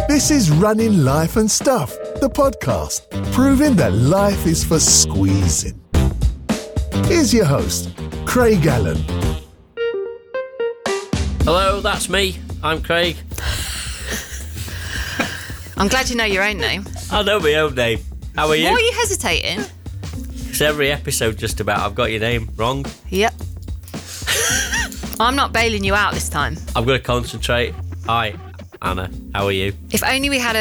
This is Running Life and Stuff, the podcast, proving that life is for squeezing. Here's your host, Craig Allen. Hello, that's me. I'm Craig. I'm glad you know your own name. I know my own name. How are you? Why are you hesitating? It's every episode just about I've got your name wrong. Yep. I'm not bailing you out this time. I'm going to concentrate. Hi, Anna. How are you? If only we had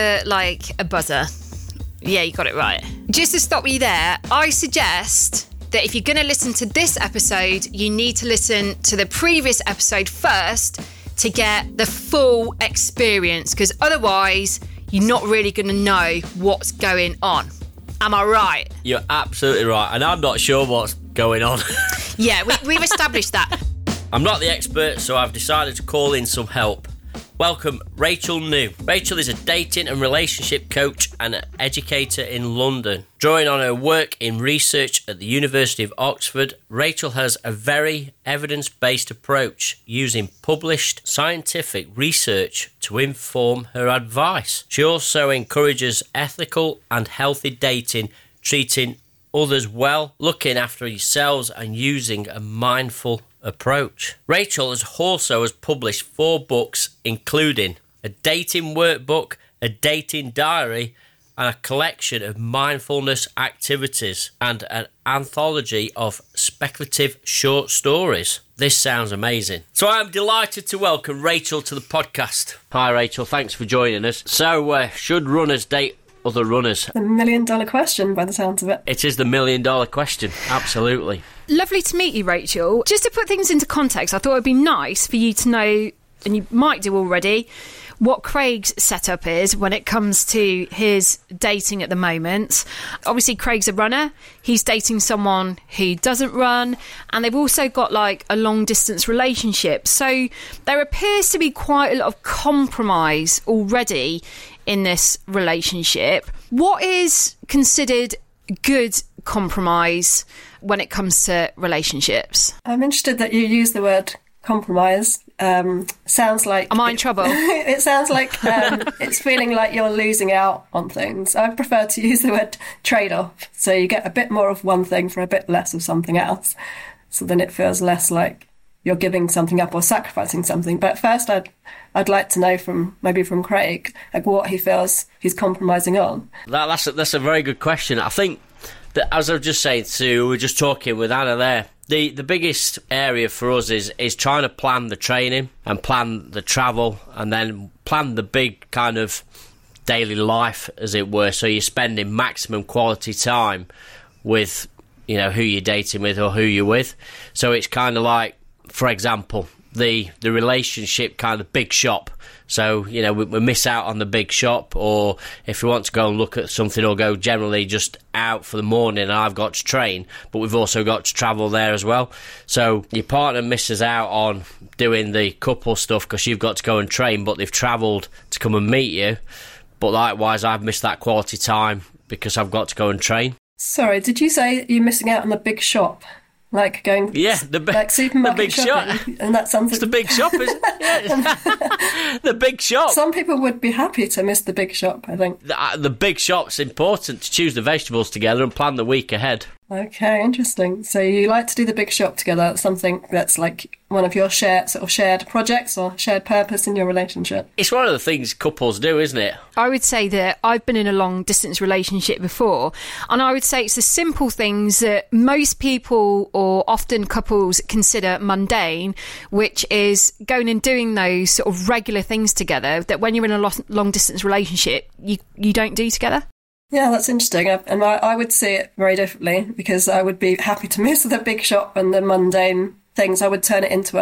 a buzzer. Yeah, you got it right. Just to stop you there, I suggest that if you're going to listen to this episode, you need to listen to the previous episode first to get the full experience, because otherwise you're not really going to know what's going on. Am I right? You're absolutely right, and I'm not sure what's going on. Yeah, we've established that. I'm not the expert, so I've decided to call in some help. Welcome, Rachel New. Rachel is a dating and relationship coach and an educator in London. Drawing on her work in research at the University of Oxford, Rachel has a very evidence-based approach using published scientific research to inform her advice. She also encourages ethical and healthy dating, treating others well, looking after yourselves and using a mindful approach. Rachel has published 4 books, including a dating workbook, a dating diary, and a collection of mindfulness activities, and an anthology of speculative short stories. This sounds amazing. So I'm delighted to welcome Rachel to the podcast. Hi Rachel, thanks for joining us. So should runners date other runners? The $1 million question by the sounds of it. It is the $1 million question, absolutely. Lovely to meet you, Rachel. Just to put things into context, I thought it would be nice for you to know, and you might do already, what Craig's setup is when it comes to his dating at the moment. Obviously, Craig's a runner. He's dating someone who doesn't run, and they've also got like a long-distance relationship. So there appears to be quite a lot of compromise already in this relationship. What is considered good compromise when it comes to relationships? I'm interested that you use the word compromise. Sounds like... Am I in trouble? It sounds like it's feeling like you're losing out on things. I prefer to use the word trade-off. So you get a bit more of one thing for a bit less of something else. So then it feels less like you're giving something up or sacrificing something. But first, I'd like to know from Craig, like what he feels he's compromising on. That's a very good question. I think that, as I was just saying we were just talking with Anna there, the biggest area for us is trying to plan the training and plan the travel and then plan the big kind of daily life, as it were, so you're spending maximum quality time with, you know, who you're dating with or who you're with. So it's kind of like, for example, the relationship kind of big shop. So, you know, we miss out on the big shop, or if we want to go and look at something or go generally just out for the morning and I've got to train, but we've also got to travel there as well. So your partner misses out on doing the couple stuff because you've got to go and train, but they've travelled to come and meet you. But likewise, I've missed that quality time because I've got to go and train. Sorry, did you say you're missing out on the big shop? Like going, like supermarket the big shopping, shop. And that's something. It's the big shop, isn't it? Yeah. The big shop. Some people would be happy to miss the big shop, I think. The big shop's important to choose the vegetables together and plan the week ahead. Okay, interesting. So you like to do the big shop together. That's something that's like one of your shared projects or shared purpose in your relationship. It's one of the things couples do, isn't it? I would say that I've been in a long distance relationship before, and I would say it's the simple things that most people or often couples consider mundane, which is going and doing those sort of regular things together that when you're in a long distance relationship, you don't do together. Yeah, that's interesting. And I would see it very differently, because I would be happy to miss the big shop and the mundane things. I would turn it into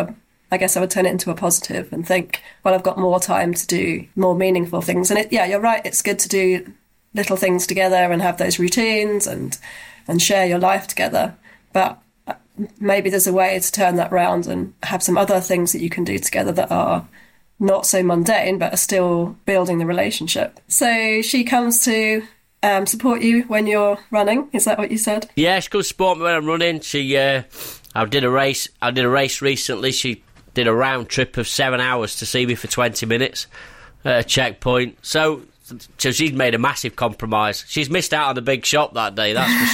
a positive and think, well, I've got more time to do more meaningful things. And you're right. It's good to do little things together and have those routines and share your life together. But maybe there's a way to turn that round and have some other things that you can do together that are not so mundane, but are still building the relationship. So she comes to support you when you're running. Is that what you said? Yeah, she comes support me when I'm running. I did a race recently. She did a round trip of 7 hours to see me for 20 minutes, at a checkpoint. So she's made a massive compromise. She's missed out on the big shop that day, that's for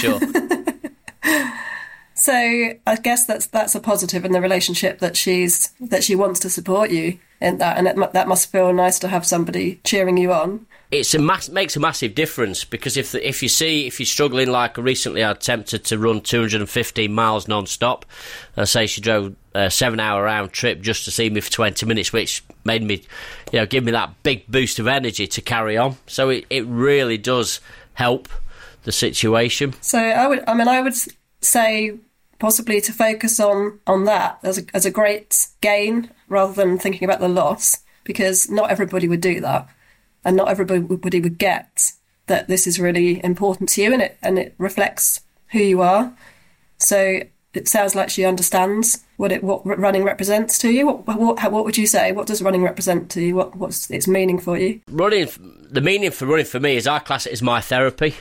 sure. So I guess that's a positive in the relationship, that she wants to support you in that, and that must feel nice to have somebody cheering you on. Makes a massive difference, because if you're struggling, like recently I attempted to run 215 miles non-stop. Say she drove a 7-hour round trip just to see me for 20 minutes, which made me, give me that big boost of energy to carry on. So it really does help the situation. So I would say possibly to focus on that as a great gain rather than thinking about the loss, because not everybody would do that, and not everybody would get that this is really important to you, and it reflects who you are. So it sounds like she understands what running represents to you. What would you say? What does running represent to you? What's its meaning for you? The meaning for running for me is, I class it as my therapy.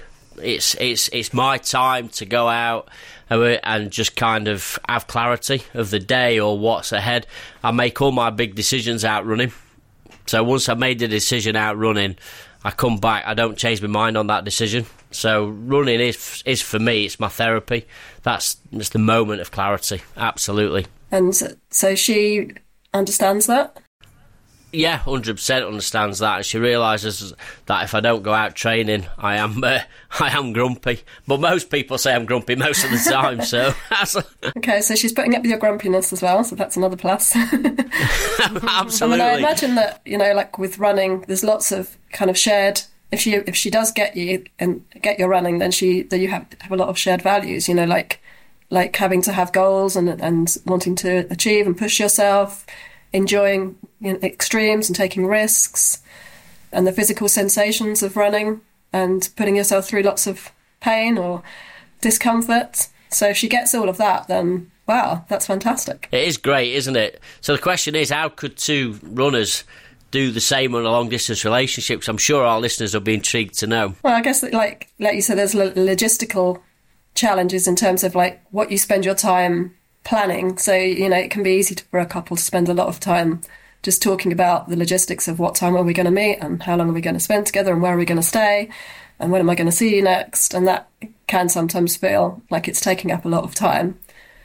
It's my time to go out and just kind of have clarity of the day or what's ahead. I make all my big decisions out running. So once I've made the decision out running, I come back, I don't change my mind on that decision. So running is for me, it's my therapy. That's the moment of clarity, absolutely. And so she understands that? Yeah, 100% understands that, and she realises that if I don't go out training, I am grumpy. But most people say I'm grumpy most of the time, so... Okay, so she's putting up with your grumpiness as well, so that's another plus. Absolutely. I imagine that, like with running, there's lots of kind of shared... If she does get you and get your running, then you have a lot of shared values, like having to have goals and wanting to achieve and push yourself, enjoying extremes and taking risks, and the physical sensations of running and putting yourself through lots of pain or discomfort. So if she gets all of that, then wow, that's fantastic. It is great, isn't it? So the question is, how could two runners do the same on a long distance relationship? Because I'm sure our listeners will be intrigued to know. Well, I guess that, like you said, there's logistical challenges in terms of like what you spend your time planning. So, it can be easy for a couple to spend a lot of time just talking about the logistics of what time are we going to meet and how long are we going to spend together and where are we going to stay and when am I going to see you next. And that can sometimes feel like it's taking up a lot of time.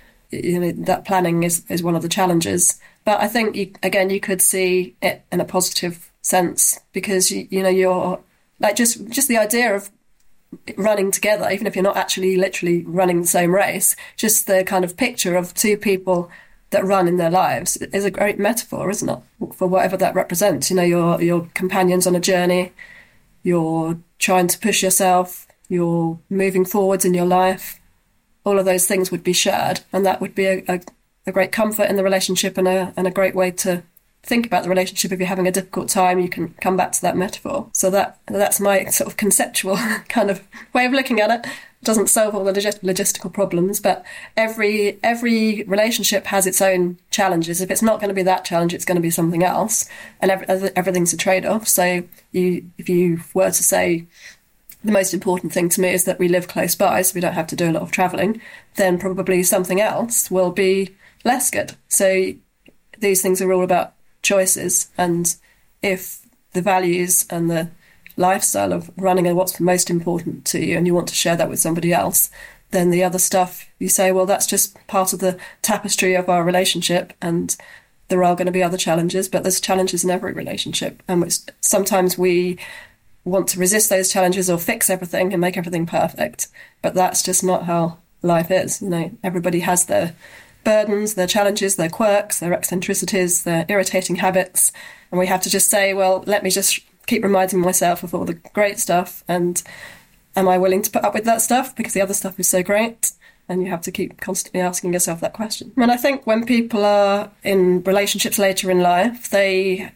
That planning is one of the challenges. But I think, you could see it in a positive sense, because, you're like just the idea of running together, even if you're not actually literally running the same race, just the kind of picture of two people that run in their lives is a great metaphor, isn't it? For whatever that represents. Your companions on a journey, you're trying to push yourself, you're moving forwards in your life. All of those things would be shared, and that would be a great comfort in the relationship and a great way to think about the relationship. If you're having a difficult time, you can come back to that metaphor. So that's my sort of conceptual kind of way of looking at it. It doesn't solve all the logistical problems, but every relationship has its own challenges. If it's not going to be that challenge, it's going to be something else, and everything's a trade-off. So if you were to say, the most important thing to me is that we live close by, so we don't have to do a lot of travelling, then probably something else will be less good. So these things are all about choices, and if the values and the lifestyle of running are what's most important to you and you want to share that with somebody else, then the other stuff you say, well, that's just part of the tapestry of our relationship, and there are going to be other challenges, but there's challenges in every relationship, and sometimes we want to resist those challenges or fix everything and make everything perfect, but that's just not how life is. Everybody has their burdens, their challenges, their quirks, their eccentricities, their irritating habits, and we have to just say, well, let me just keep reminding myself of all the great stuff, and am I willing to put up with that stuff because the other stuff is so great? And you have to keep constantly asking yourself that question. And I think when people are in relationships later in life, they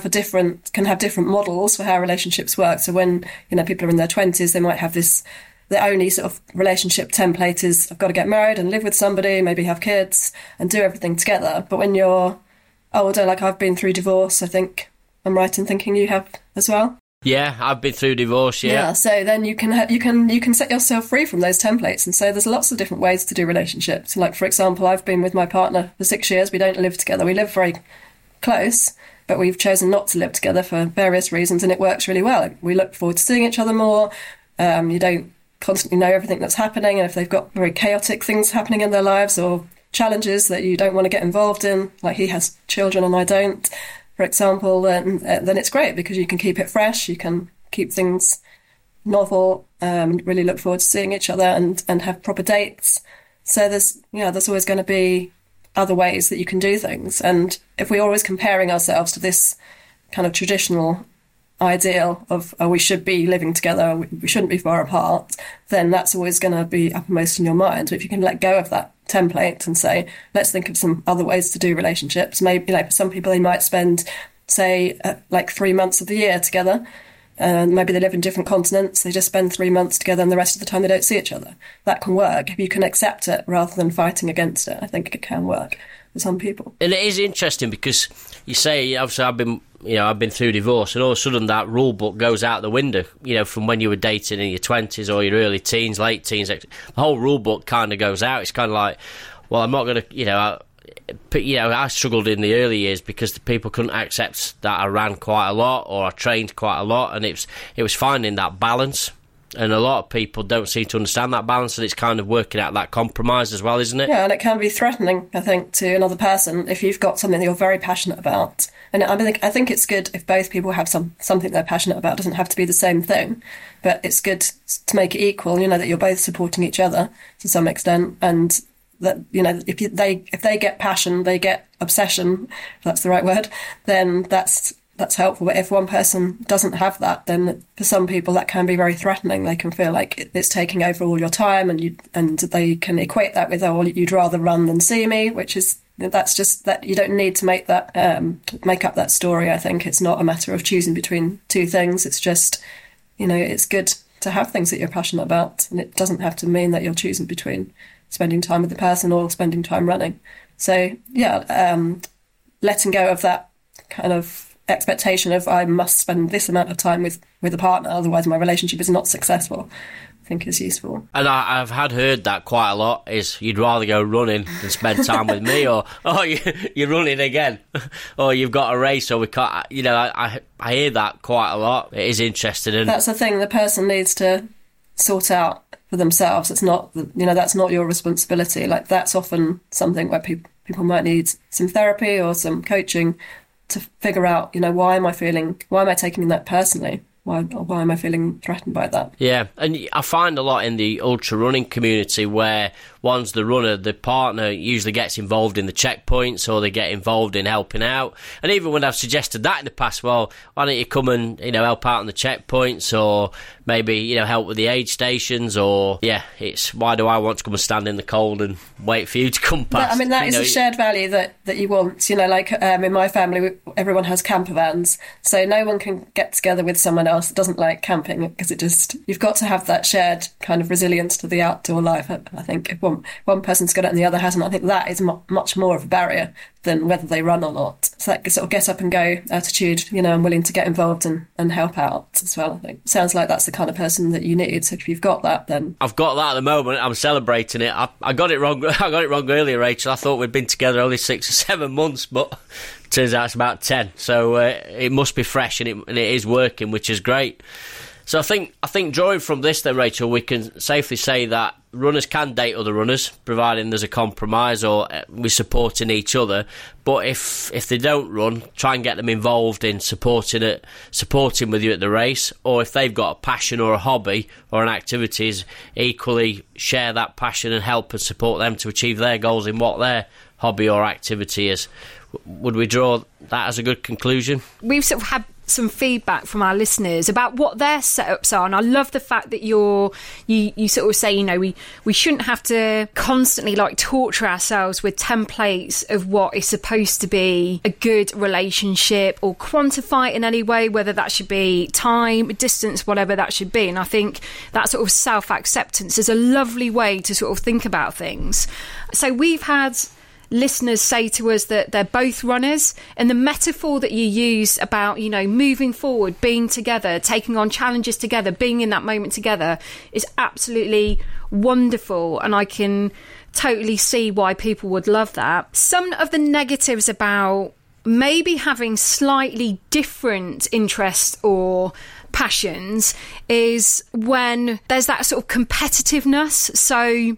can have different models for how relationships work. So when people are in their 20s, they might have their only sort of relationship template is, I've got to get married and live with somebody, maybe have kids and do everything together. But when you're older, like I've been through divorce, I think I'm right in thinking you have as well. Yeah, I've been through divorce. Yeah. So then you can set yourself free from those templates, and so there's lots of different ways to do relationships. Like for example, I've been with my partner for 6 years. We don't live together. We live very close, but we've chosen not to live together for various reasons, and it works really well. We look forward to seeing each other more. You don't constantly know everything that's happening, and if they've got very chaotic things happening in their lives or challenges that you don't want to get involved in, like he has children and I don't, for example, then it's great because you can keep it fresh, you can keep things novel, really look forward to seeing each other and have proper dates. So there's always going to be other ways that you can do things. And if we're always comparing ourselves to this kind of traditional ideal of, we should be living together, we shouldn't be far apart, then that's always going to be uppermost in your mind. But if you can let go of that template and say, let's think of some other ways to do relationships. Maybe, for some people, they might spend, say, 3 months of the year together. And maybe they live in different continents. They just spend 3 months together and the rest of the time they don't see each other. That can work. If you can accept it rather than fighting against it, I think it can work for some people. And it is interesting because you say, obviously, I've been through divorce, and all of a sudden that rule book goes out the window, from when you were dating in your 20s or your early teens, late teens. The whole rule book kind of goes out. It's kind of like, well, I'm not going to, I struggled in the early years because the people couldn't accept that I ran quite a lot or I trained quite a lot, and it was finding that balance. And a lot of people don't seem to understand that balance, and it's kind of working out that compromise as well, isn't it? Yeah, and it can be threatening, I think, to another person if you've got something that you're very passionate about. And I think it's good if both people have something they're passionate about. It doesn't have to be the same thing, but it's good to make it equal, that you're both supporting each other to some extent, and that, if they get passion, they get obsession, if that's the right word, then that's helpful. But if one person doesn't have that, then for some people that can be very threatening. They can feel like it's taking over all your time, and they can equate that with, well, you'd rather run than see me, that's just that you don't need to make up that story. I think it's not a matter of choosing between two things. It's just, it's good to have things that you're passionate about, and it doesn't have to mean that you're choosing between spending time with the person or spending time running. So letting go of that kind of expectation of I must spend this amount of time with a partner, otherwise my relationship is not successful, I think is useful. And I've heard that quite a lot, is you'd rather go running than spend time with me, or you're running again, or you've got a race, or we can't, I hear that quite a lot. It is interesting. And that's the thing the person needs to sort out for themselves. It's not, that's not your responsibility. Like, that's often something where people might need some therapy or some coaching to figure out, why am I taking that personally? Why am I feeling threatened by that? Yeah, and I find a lot in the ultra running community where one's the runner, the partner usually gets involved in the checkpoints, or they get involved in helping out. And even when I've suggested that in the past, well, why don't you come and help out on the checkpoints, or maybe help with the aid stations, or it's why do I want to come and stand in the cold and wait for you to come past? That is a shared value that you want. In my family, everyone has camper vans, so no one can get together with someone else that doesn't like camping, because you've got to have that shared kind of resilience to the outdoor life. I think if one person's got it and the other hasn't, I think that is much more of a barrier than whether they run or not. So that sort of get up and go attitude, I'm willing to get involved and help out as well, I think. Sounds like that's the kind of person that you need. So if you've got that, then... I've got that at the moment. I'm celebrating it. I got it wrong. I got it wrong earlier, Rachel. I thought we'd been together only 6 or 7 months, but turns out it's about 10. So it must be fresh, and it is working, which is great. So I think drawing from this then, Rachel, we can safely say that runners can date other runners, providing there's a compromise or we're supporting each other. But if they don't run, try and get them involved in supporting with you at the race. Or if they've got a passion or a hobby or an activities, equally share that passion and help and support them to achieve their goals in what their hobby or activity is. Would we draw that as a good conclusion? We've sort of had some feedback from our listeners about what their setups are, and I love the fact that you sort of say, we shouldn't have to constantly torture ourselves with templates of what is supposed to be a good relationship, or quantify it in any way, whether that should be time, distance, whatever that should be. And I think that sort of self-acceptance is a lovely way to sort of think about things. So we've had listeners say to us that they're both runners, and the metaphor that you use about moving forward, being together, taking on challenges together, being in that moment together is absolutely wonderful, and I can totally see why people would love that. Some of the negatives about maybe having slightly different interests or passions is when there's that sort of competitiveness. So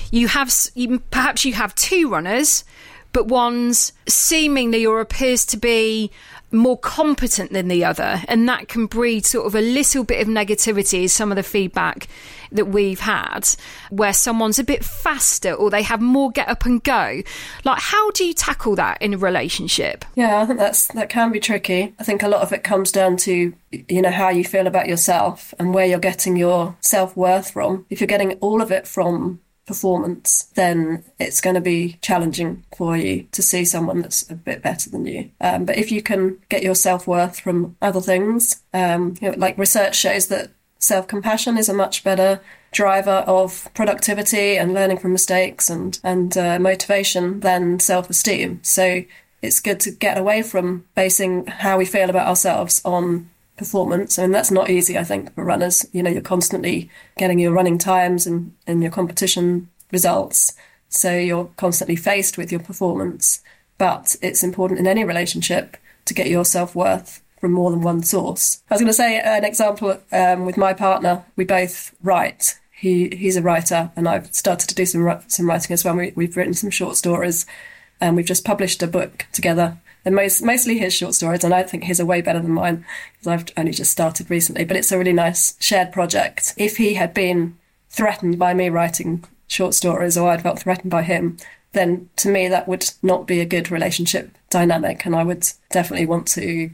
perhaps you have two runners, but one's seemingly or appears to be more competent than the other, and that can breed sort of a little bit of negativity, is some of the feedback that we've had, where someone's a bit faster or they have more get up and go. Like, how do you tackle that in a relationship? Yeah, I think that can be tricky. I think a lot of it comes down to, how you feel about yourself and where you're getting your self-worth from. If you're getting all of it from performance, then it's going to be challenging for you to see someone that's a bit better than you. But if you can get your self-worth from other things, like research shows that self-compassion is a much better driver of productivity and learning from mistakes and motivation than self-esteem. So it's good to get away from basing how we feel about ourselves on performance. I mean, that's not easy, I think, for runners. You're constantly getting your running times and your competition results. So you're constantly faced with your performance. But it's important in any relationship to get your self-worth from more than one source. I was going to say an example with my partner. We both write. He's a writer, and I've started to do some writing as well. We've written some short stories, and we've just published a book together. And mostly his short stories, and I think his are way better than mine because I've only just started recently. But it's a really nice shared project. If he had been threatened by me writing short stories, or I'd felt threatened by him, then to me that would not be a good relationship dynamic, and I would definitely want to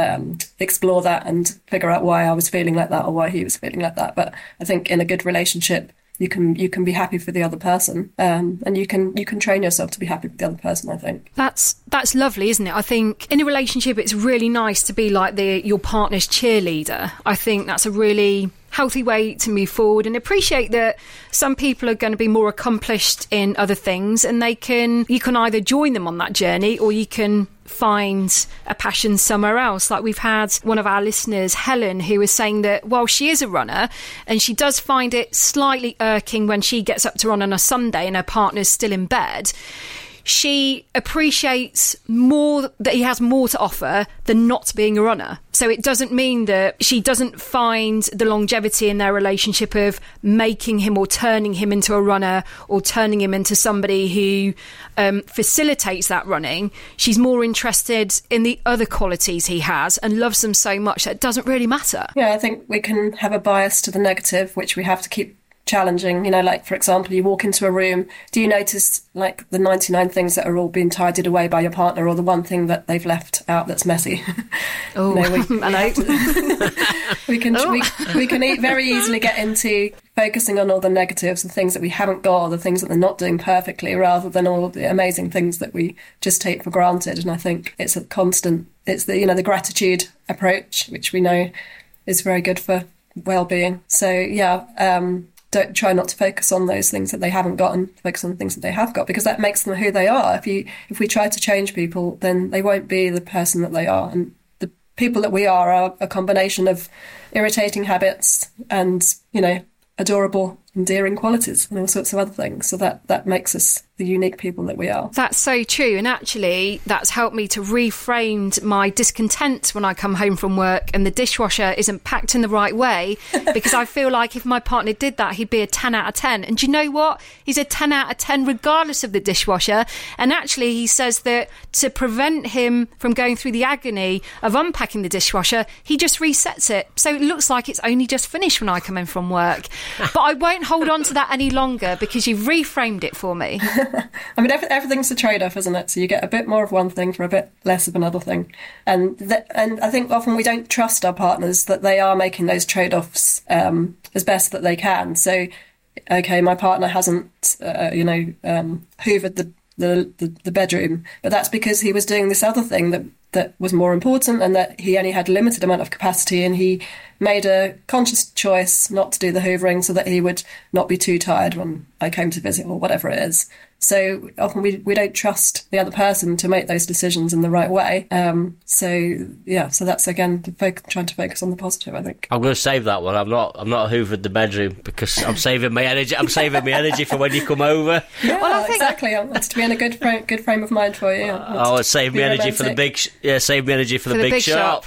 explore that and figure out why I was feeling like that or why he was feeling like that. But I think in a good relationship, you can be happy for the other person, and you can train yourself to be happy with the other person, I think. That's lovely, isn't it? I think in a relationship it's really nice to be like your partner's cheerleader. I think that's a really healthy way to move forward, and appreciate that some people are going to be more accomplished in other things, and you can either join them on that journey or you can find a passion somewhere else. Like, we've had one of our listeners, Helen, who was saying that while she is a runner and she does find it slightly irking when she gets up to run on a Sunday and her partner's still in bed, she appreciates more that he has more to offer than not being a runner. So it doesn't mean that she doesn't find the longevity in their relationship of making him or turning him into a runner or turning him into somebody who facilitates that running. She's more interested in the other qualities he has and loves them so much that it doesn't really matter. Yeah, I think we can have a bias to the negative, which we have to keep challenging. Like, for example, you walk into a room, do you notice like the 99 things that are all being tidied away by your partner, or the one thing that they've left out that's messy? Oh, we can very easily get into focusing on all the negatives, the things that we haven't got, or the things that they're not doing perfectly, rather than all the amazing things that we just take for granted. And I think it's the the gratitude approach, which we know is very good for well-being. So don't try not to focus on those things that they haven't got and focus on the things that they have got, because that makes them who they are. If we try to change people, then they won't be the person that they are. And the people that we are a combination of irritating habits and, adorable, endearing qualities and all sorts of other things. So that makes us the unique people that we are. That's so true. And actually, that's helped me to reframe my discontent when I come home from work and the dishwasher isn't packed in the right way, because I feel like if my partner did that, he'd be a 10 out of 10. And do you know what? He's a 10 out of 10 regardless of the dishwasher. And actually, he says that to prevent him from going through the agony of unpacking the dishwasher, he just resets it. So it looks like it's only just finished when I come in from work. But I won't hold on to that any longer because you've reframed it for me. I mean, everything's a trade-off, isn't it? So you get a bit more of one thing for a bit less of another thing. And I think often we don't trust our partners that they are making those trade-offs as best that they can. So, okay, my partner hasn't, hoovered the bedroom, but that's because he was doing this other thing that was more important, and that he only had a limited amount of capacity, and he made a conscious choice not to do the hoovering so that he would not be too tired when I came to visit, or whatever it is. So often we don't trust the other person to make those decisions in the right way. So that's again trying to focus on the positive, I think. I'm going to save that one. I'm not hoovered the bedroom because I'm saving my energy. I'm saving my energy for when you come over. Yeah, well, I think exactly. I want to be in a good frame of mind for you. I'll save me energy for the big. Save me energy for the big shop.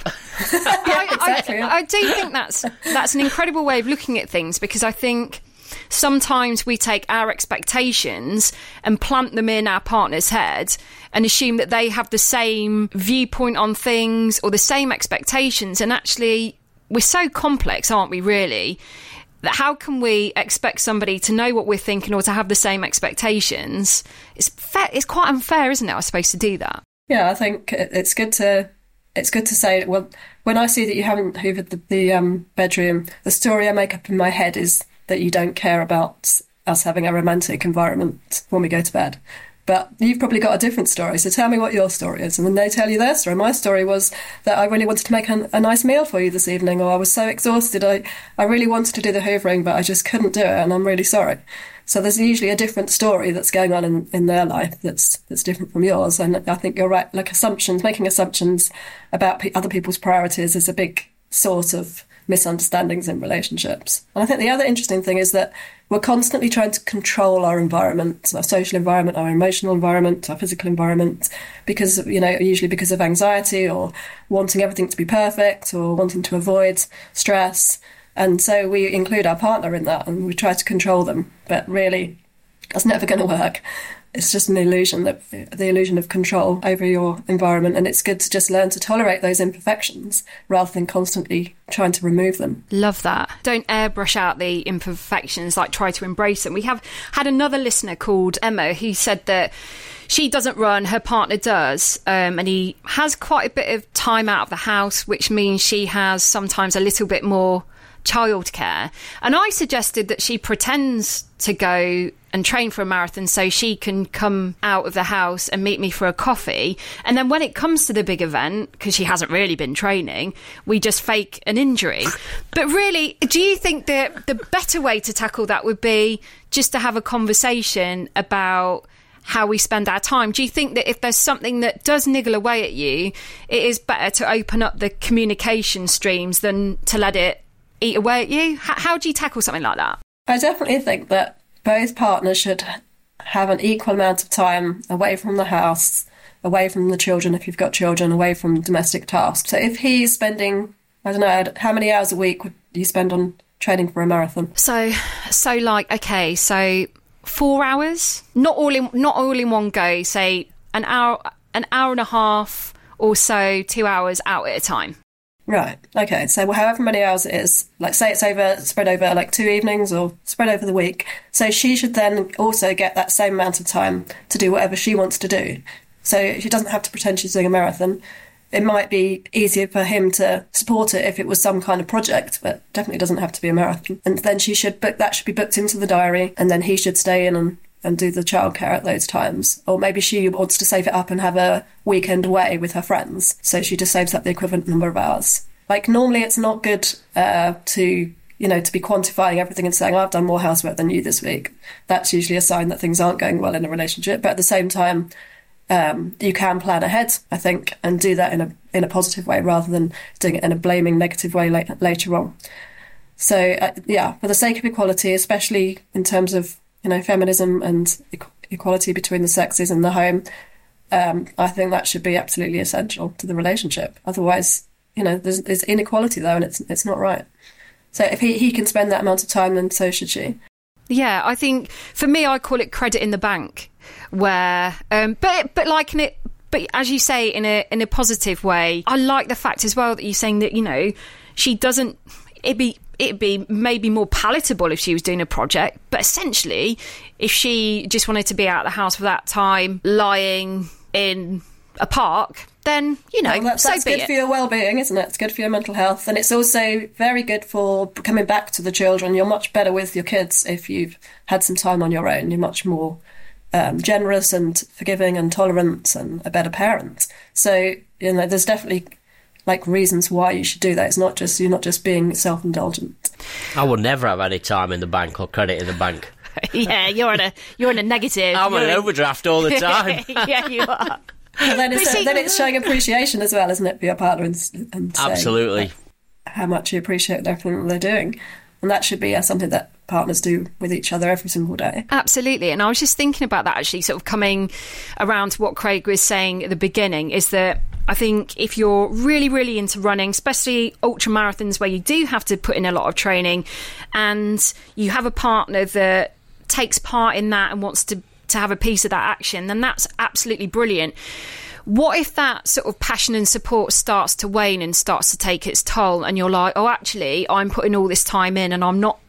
Exactly. I do think that's an incredible way of looking at things, because I think sometimes we take our expectations and plant them in our partner's head and assume that they have the same viewpoint on things or the same expectations. And actually, we're so complex, aren't we, really? That how can we expect somebody to know what we're thinking or to have the same expectations? It's quite unfair, isn't it, I suppose, to do that? Yeah, I think it's good to say, well, when I see that you haven't hoovered the bedroom, the story I make up in my head is that you don't care about us having a romantic environment when we go to bed. But you've probably got a different story, so tell me what your story is. And then they tell you their story. My story was that I really wanted to make a nice meal for you this evening, or I was so exhausted, I really wanted to do the hoovering, but I just couldn't do it, and I'm really sorry. So there's usually a different story that's going on in their life that's different from yours. And I think you're right, like making assumptions about other people's priorities is a big source of misunderstandings in relationships. And I think the other interesting thing is that we're constantly trying to control our environment, our social environment, our emotional environment, our physical environment, because, usually because of anxiety or wanting everything to be perfect or wanting to avoid stress. And so we include our partner in that and we try to control them. But really, that's never going to work. It's just the illusion of control over your environment. And it's good to just learn to tolerate those imperfections rather than constantly trying to remove them. Love that. Don't airbrush out the imperfections, like try to embrace them. We have had another listener called Emma who said that she doesn't run, her partner does, and he has quite a bit of time out of the house, which means she has sometimes a little bit more childcare. And I suggested that she pretends to go and train for a marathon so she can come out of the house and meet me for a coffee. And then when it comes to the big event, because she hasn't really been training, we just fake an injury. But really, do you think that the better way to tackle that would be just to have a conversation about how we spend our time? Do you think that if there's something that does niggle away at you, it is better to open up the communication streams than to let it eat away at you? How do you tackle something like that? I definitely think that both partners should have an equal amount of time away from the house, away from the children if you've got children, away from domestic tasks. So if he's spending, I don't know, how many hours a week would you spend on training for a marathon? So 4 hours, not all in one go. Say an hour and a half or so, 2 hours out at a time. Right. Okay. So however many hours it is, like say it's spread over like 2 evenings or spread over the week. So she should then also get that same amount of time to do whatever she wants to do. So she doesn't have to pretend she's doing a marathon. It might be easier for him to support it if it was some kind of project, but definitely doesn't have to be a marathon. And then that should be booked into the diary, and then he should stay in and do the childcare at those times. Or maybe she wants to save it up and have a weekend away with her friends, so she just saves up the equivalent number of hours. Like normally it's not good to be quantifying everything and saying, I've done more housework than you this week. That's usually a sign that things aren't going well in a relationship. But at the same time, you can plan ahead, I think, and do that in a positive way rather than doing it in a blaming negative way later on. So, for the sake of equality, especially in terms of feminism and equality between the sexes in the home, I think that should be absolutely essential to the relationship. Otherwise, there's inequality there, and it's not right. So if he can spend that amount of time, then so should she. Yeah, I think for me, I call it credit in the bank, where but as you say, in a positive way. I like the fact as well that you're saying that she doesn't. It'd be maybe more palatable if she was doing a project, but essentially, if she just wanted to be out of the house for that time, lying in a park, then that's good for your well-being, isn't it? It's good for your mental health, and it's also very good for coming back to the children. You're much better with your kids if you've had some time on your own. You're much more generous and forgiving and tolerant and a better parent. So there's definitely reasons why you should do that. It's not just you're not just being self-indulgent. I would never have any time in the bank or credit in the bank. Yeah, you're in a negative. I'm on an overdraft all the time. Yeah, you are. And then it's showing appreciation as well, isn't it, for your partner and saying Absolutely. how much you appreciate everything they're doing. And that should be something that partners do with each other every single day. Absolutely. And I was just thinking about that, actually, sort of coming around to what Craig was saying at the beginning, is that I think if you're really, really into running, especially ultra marathons where you do have to put in a lot of training, and you have a partner that takes part in that and wants to have a piece of that action, then that's absolutely brilliant. What if that sort of passion and support starts to wane and starts to take its toll, and you're like, oh, actually, I'm putting all this time in and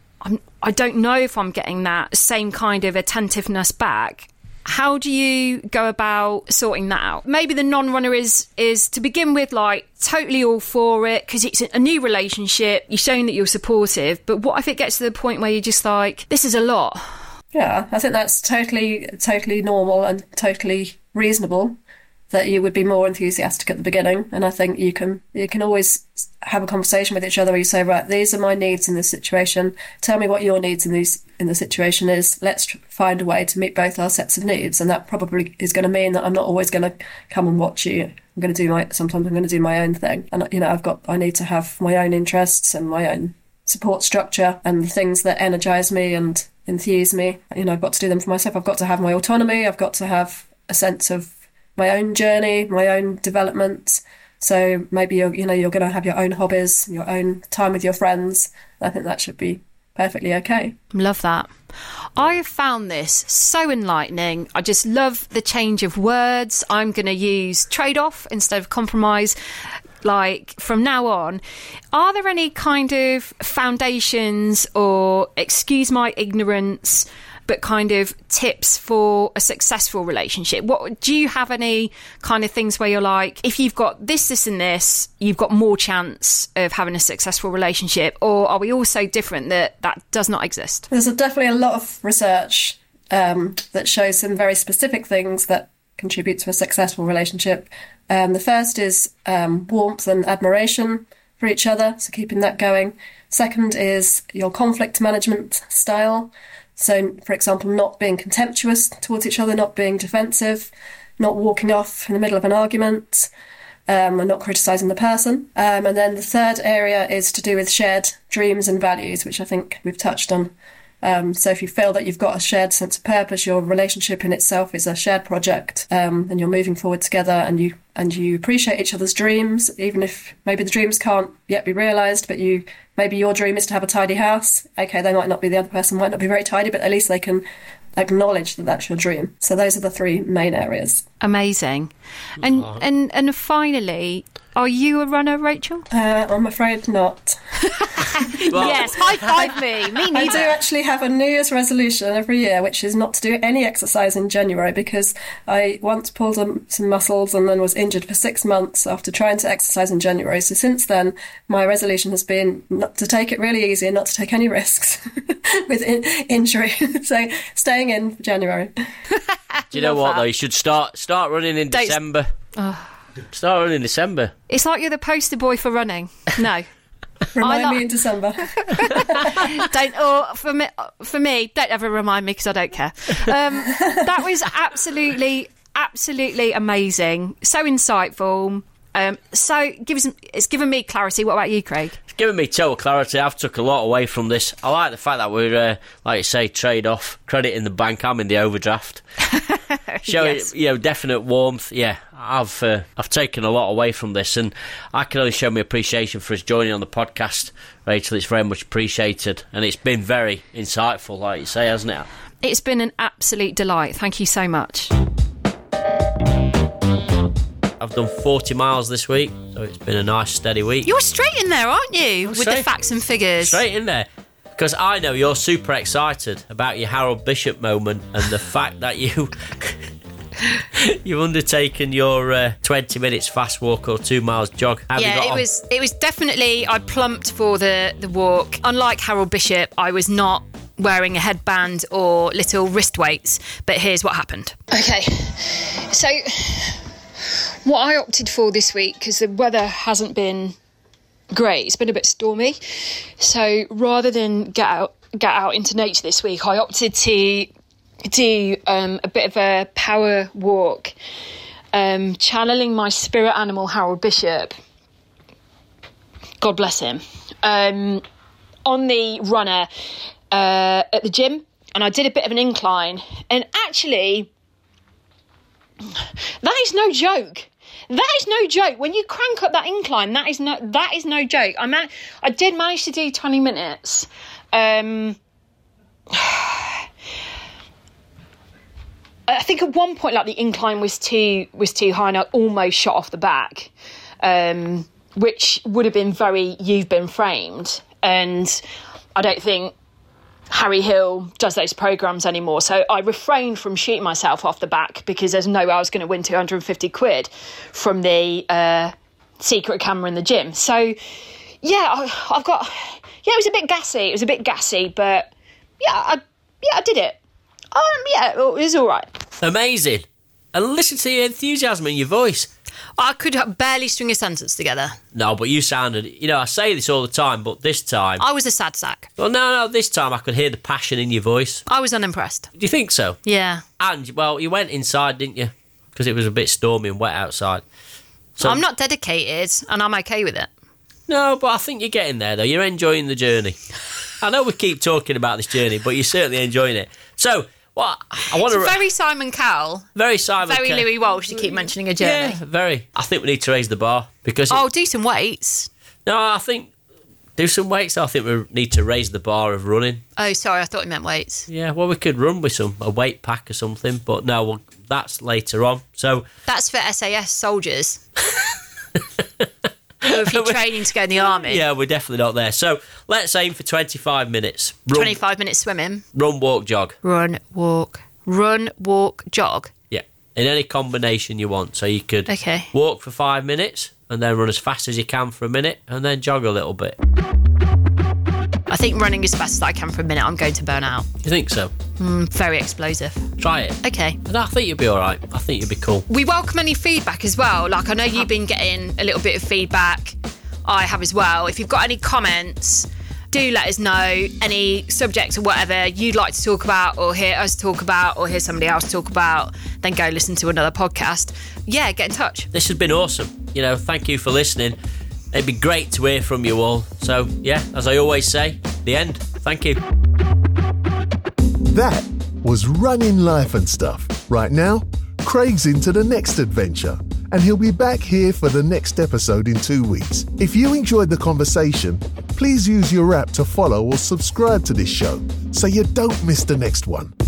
I don't know if I'm getting that same kind of attentiveness back. How do you go about sorting that out? Maybe the non-runner is to begin with, like, totally all for it because it's a new relationship, you're showing that you're supportive, but what if it gets to the point where you're just like, this is a lot? Yeah, I think that's totally normal and totally reasonable that you would be more enthusiastic at the beginning. And I think you can always have a conversation with each other where you say, right, these are my needs in this situation. Tell me what your needs in the situation is. Let's find a way to meet both our sets of needs. And that probably is going to mean that I'm not always going to come and watch you. Sometimes I'm going to do my own thing. And, I need to have my own interests and my own support structure and the things that energize me and enthuse me. I've got to do them for myself. I've got to have my autonomy. I've got to have a sense of my own journey, my own development. So maybe you're going to have your own hobbies, your own time with your friends. I think that should be perfectly okay. Love that. I have found this so enlightening. I just love the change of words. I'm going to use trade-off instead of compromise. Like, from now on, are there any kind of foundations or, excuse my ignorance, but kind of tips for a successful relationship? What do you have any kind of things where you're like, if you've got this and this, you've got more chance of having a successful relationship? Or are we all so different that does not exist? There's definitely a lot of research that shows some very specific things that contribute to a successful relationship. The first is warmth and admiration for each other, so keeping that going. Second is your conflict management style. So, for example, not being contemptuous towards each other, not being defensive, not walking off in the middle of an argument, and not criticising the person. And then the third area is to do with shared dreams and values, which I think we've touched on. So if you feel that you've got a shared sense of purpose, your relationship in itself is a shared project, and you're moving forward together, and you appreciate each other's dreams, even if maybe the dreams can't yet be realised, but maybe your dream is to have a tidy house. Okay, the other person might not be very tidy, but at least they can acknowledge that that's your dream. So those are the three main areas. Amazing. And finally, are you a runner, Rachel? I'm afraid not. Well, yes, high five me. Me neither. I do actually have a New Year's resolution every year, which is not to do any exercise in January, because I once pulled some muscles and then was injured for 6 months after trying to exercise in January. So since then, my resolution has been not to take it really easy and not to take any risks with injury. So staying in for January. Do you know what, though? You should start running in December. Start running in December. It's like you're the poster boy for running. No. Remind me in December. For me, don't ever remind me, because I don't care. That was absolutely amazing. So insightful. It's given me clarity. What about you, Craig? It's given me total clarity. I've took a lot away from this. I like the fact that we're, like you say, trade off, credit in the bank. I'm in the overdraft. Showing, yes. Definite warmth. Yeah, I've taken a lot away from this, and I can only show my appreciation for us joining on the podcast, Rachel. It's very much appreciated, and it's been very insightful, like you say, hasn't it? It's been an absolute delight. Thank you so much. I've done 40 miles this week, so it's been a nice steady week. You're straight in there, aren't you? With the facts and figures. Straight in there. Because I know you're super excited about your Harold Bishop moment and the fact that you've undertaken your 20 minutes fast walk or 2 miles jog. It was definitely, I plumped for the walk. Unlike Harold Bishop, I was not wearing a headband or little wrist weights, but here's what happened. Okay, so what I opted for this week, because the weather hasn't been great, it's been a bit stormy, so rather than get get out into nature this week, I opted to do a bit of a power walk, channeling my spirit animal, Harold Bishop. God bless him. On the runner at the gym, and I did a bit of an incline, and actually that is no joke. That is no joke. When you crank up that incline, that is no joke. I did manage to do 20 minutes. I think at one point, like, the incline was too high, and I almost shot off the back, which would have been very "you've been framed." And I don't think Harry Hill does those programmes anymore, so I refrained from shooting myself off the back because there's no way I was going to win 250 quid from the secret camera in the gym. So yeah, it was a bit gassy, but I did it. It was all right. Amazing. And listen to the enthusiasm in your voice. I could barely string a sentence together. No, but you sounded, I say this all the time, but this time... I was a sad sack. Well, no, this time I could hear the passion in your voice. I was unimpressed. Do you think so? Yeah. And, well, you went inside, didn't you? Because it was a bit stormy and wet outside. So I'm not dedicated, and I'm okay with it. No, but I think you're getting there, though. You're enjoying the journey. I know we keep talking about this journey, but you're certainly enjoying it. So... Well, I want to very Simon Cowell, very Louis Walsh to keep mentioning a journey. Yeah, very. I think we need to raise the bar because do some weights. No, I think do some weights. I think we need to raise the bar of running. Oh, sorry, I thought you meant weights. Yeah, well, we could run with a weight pack or something, but no, well, that's later on. So that's for SAS soldiers. Or if you're training to go in the army. Yeah, we're definitely not there. So let's aim for 25 minutes. 25 minutes swimming. Run, walk, jog. Run, walk, jog. Yeah, in any combination you want. So you could walk for 5 minutes and then run as fast as you can for a minute and then jog a little bit. I think running as fast as I can for a minute, I'm going to burn out. You think so? Very explosive. Try it. Okay. And I think you'll be all right. I think you'll be cool. We welcome any feedback as well. Like, I know you've been getting a little bit of feedback. I have as well. If you've got any comments, do let us know. Any subjects or whatever you'd like to talk about or hear us talk about or hear somebody else talk about, then go listen to another podcast. Yeah, get in touch. This has been awesome. Thank you for listening. It'd be great to hear from you all. So, yeah, as I always say, the end. Thank you. That was Running Life and Stuff. Right now, Craig's into the next adventure, and he'll be back here for the next episode in 2 weeks. If you enjoyed the conversation, please use your app to follow or subscribe to this show so you don't miss the next one.